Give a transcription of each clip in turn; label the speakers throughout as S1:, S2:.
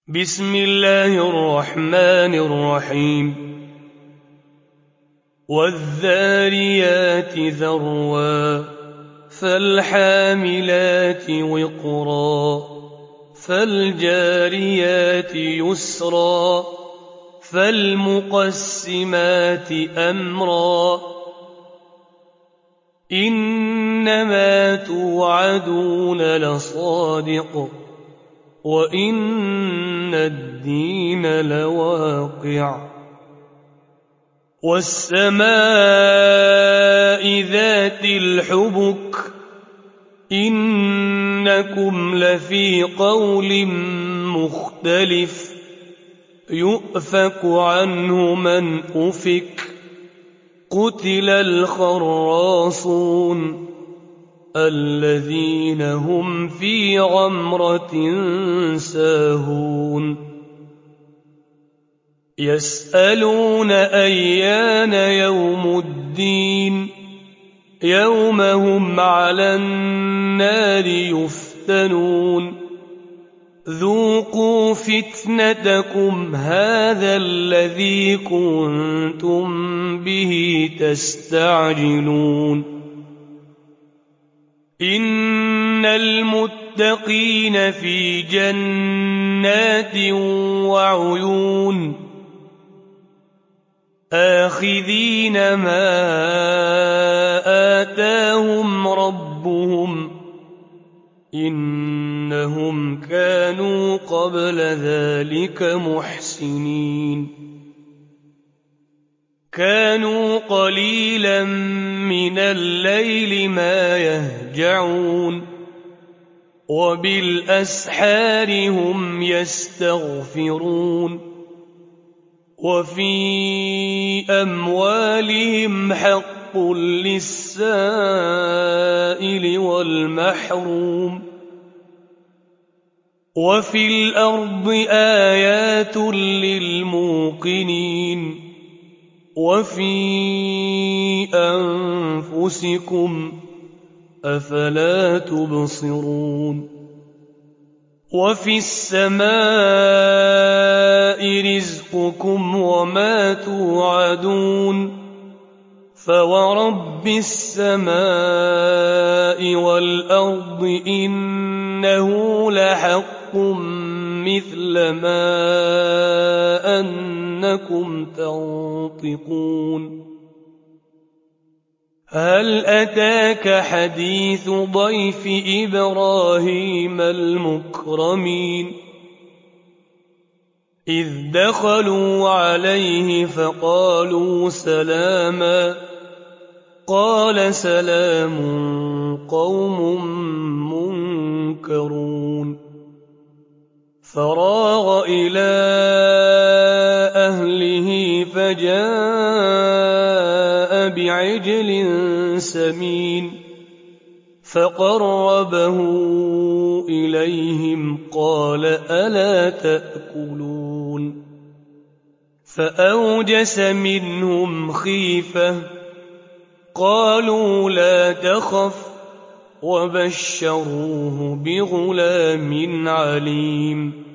S1: بسم الله الرحمن الرحيم والذاريات ذروا فالحاملات وقرا فالجاريات يسرا فالمقسمات أمرا إنما توعدون لصادق وإن الدين لواقع والسماء ذات الحبك إنكم لفي قول مختلف يؤفك عنه من أفك قتل الخراصون الذين هم في غمرة ساهون يسألون أيان يوم الدين يوم هم على النار يفتنون ذوقوا فتنتكم هذا الذي كنتم به تستعجلون إن المتقين في جنات وعيون آخذين ما آتاهم ربهم إنهم كانوا قبل ذلك محسنين كانوا قليلا من الليل ما يهجعون وبالأسحار هم يستغفرون وفي أموالهم حق للسائل والمحروم وفي الأرض آيات للموقنين وفي أنفسكم أفلا تبصرون وفي السماء رزقكم وما توعدون فورب السماء والأرض إنه لحق مثل ما أنكم تنطقون هل أتاك حديث ضيف إبراهيم المكرمين إذ دخلوا عليه فقالوا سلاما قال سلام قوم منكرون فراغ إلى أهله فجاء بعجل سمين فقربه إليهم قال ألا تأكلون فأوجس منهم خيفة قالوا لا تخف وبشروه بغلام عليم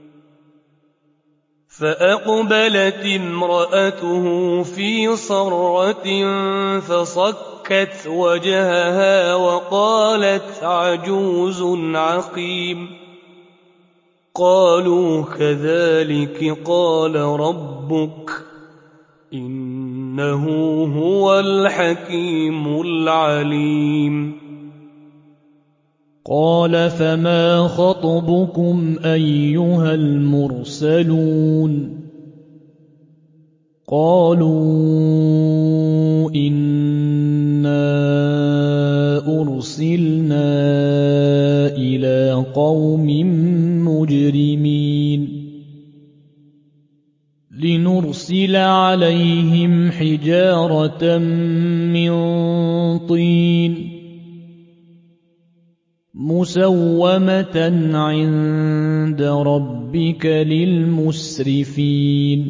S1: فأقبلت امرأته في صرة فصكت وجهها وقالت عجوز عقيم قالوا كذلك قال ربك إنه هو الحكيم العليم
S2: قال فما خطبكم أيها المرسلون قالوا إنا أرسلنا إلى قوم مجرمين لنرسل عليهم حجارة من طين مسومة عند ربك للمسرفين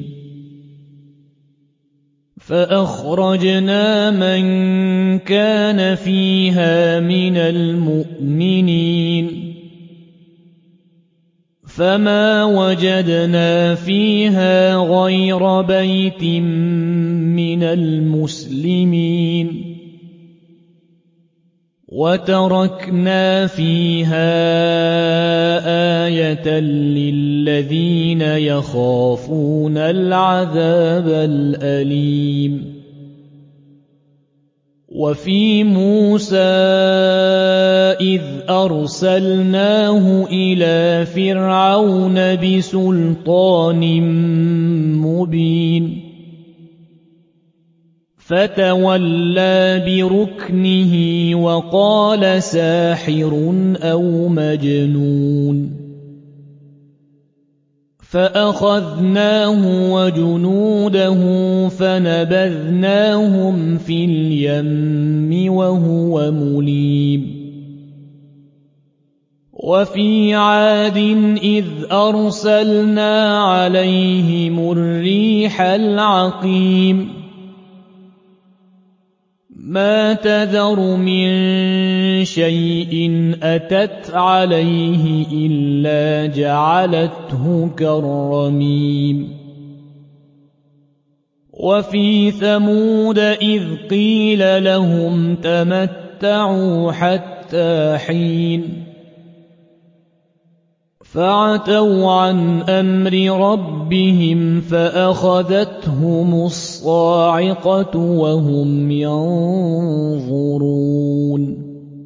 S2: فأخرجنا من كان فيها من المؤمنين فما وجدنا فيها غير بيت من المسلمين وتركنا فيها آية للذين يخافون العذاب الأليم وفي موسى إذ أرسلناه إلى فرعون بسلطان مبين فتولى بركنه وقال ساحر أو مجنون فأخذناه وجنوده فنبذناهم في اليم وهو مليم وفي عاد إذ أرسلنا عليهم الريح العقيم ما تذر من شيء أتت عليه إلا جعلته كالرميم وفي ثمود إذ قيل لهم تمتعوا حتى حين فعتوا عن أمر ربهم فأخذتهم الصاعقة وهم ينظرون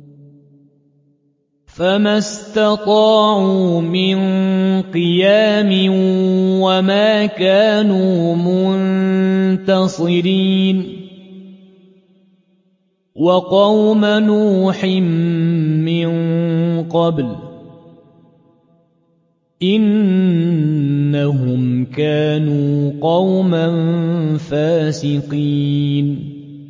S2: فما استطاعوا من قيام وما كانوا منتصرين وقوم نوح من قبل إنهم كانوا قوما فاسقين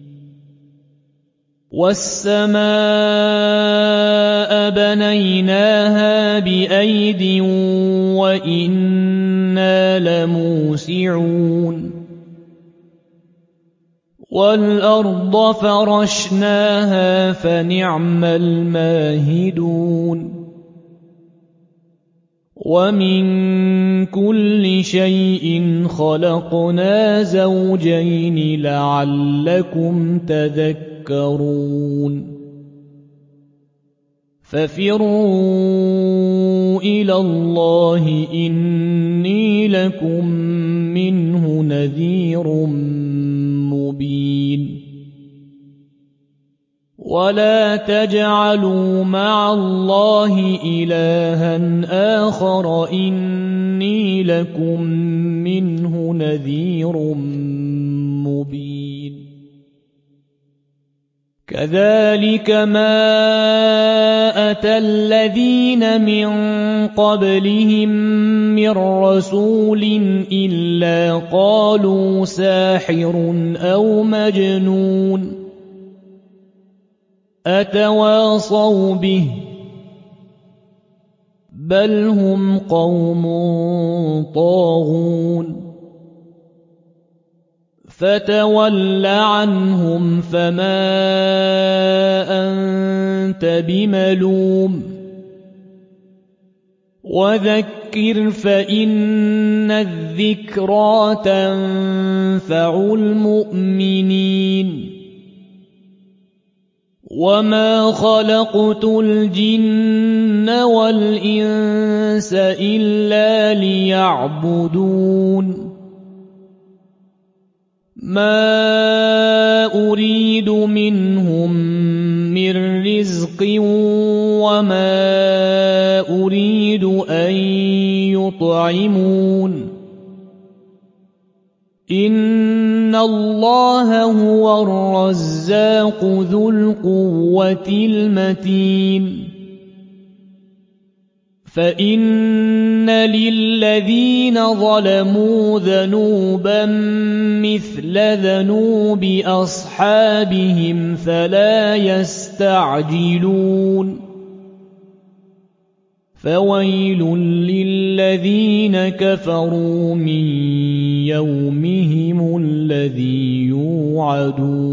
S2: والسماء بنيناها بأيد وإنا لموسعون والأرض فرشناها فنعم الماهدون ومن كل شيء خلقنا زوجين لعلكم تذكرون ففروا إلى الله إني لكم منه نذير مبين ولا تجعلوا مع الله إلها آخر إني لكم منه نذير مبين كذلك ما أتى الذين من قبلهم من رسول إلا قالوا ساحر أو مجنون أتواصوا به بل هم قوم طاغون فتول عنهم فما أنت بملوم وذكر فإن الذكرى تنفع المؤمنين وما خلقت الجن والإنس إلا ليعبدون ما أريد منهم من رزق وما أريد أن يطعمون إن الله هو الرزاق ذو القوة المتين فإن للذين ظلموا ذنوبا مثل ذنوب أصحابهم فلا يستعجلون فويل للذين كفروا من يومهم الذي يوعدون